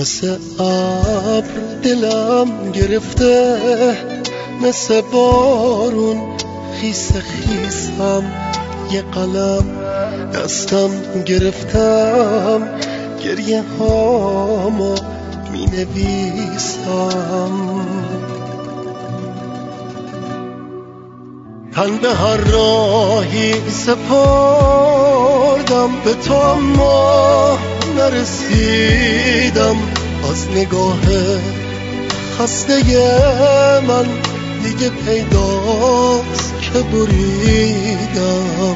مثل ابر دلم گرفته، مثل بارون خیس خیسم، یه قلم دستم گرفتم، گریه هامو می نویسم. تن به هر راهی سپردم به تو، اما نرسیدم. از نگاه خسته من دیگه پیداست که بریدم.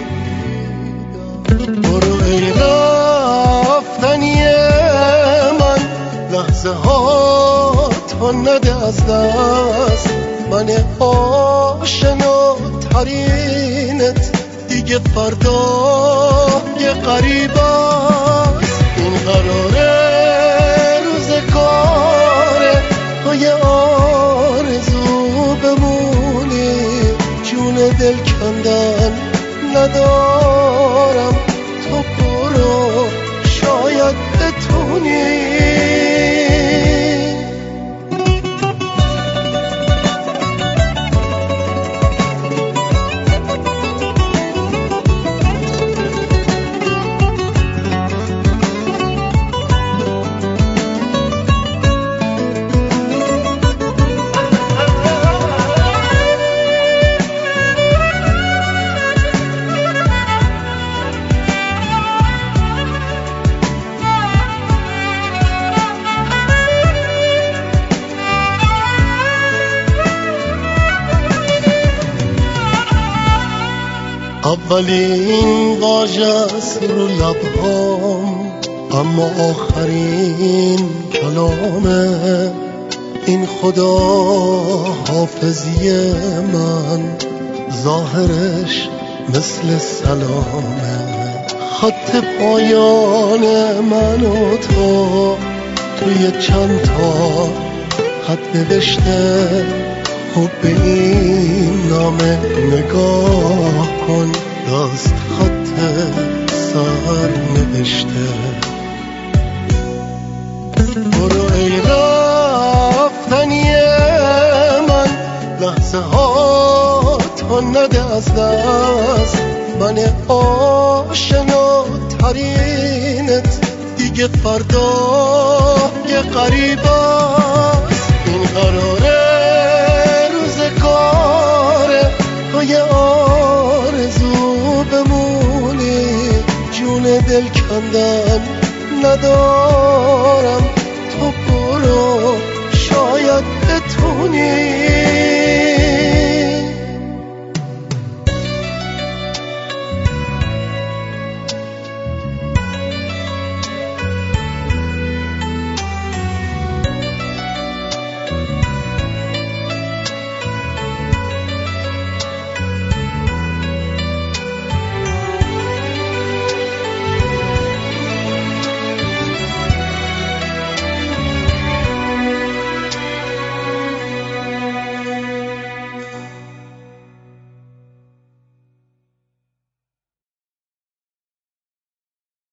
برو ای رفتنی من، لحظه ها تا نده از دست. من آشناترینت دیگه فردا یه غریب است. این قراره روزگاره تو یه آرزو بمونی، جون دل کندن ندارم، تو برو شاید بتونی. اولین واژه‌ست رو لبهام، اما آخرین کلامه. این خدا حافظی من ظاهرش مثل سلامه. خط پایان من و تو توی چند تا خط نوشته. خب به این نامه نگاه کن، دست خط سر نوشته. برو ای رفتنی من، لحظه ها تا نده از دست. من آشناترینت دیگه فردا یه غریب است. این قراره روزگاره تو یه آرزو بمونی، جون دل کندن ندارم،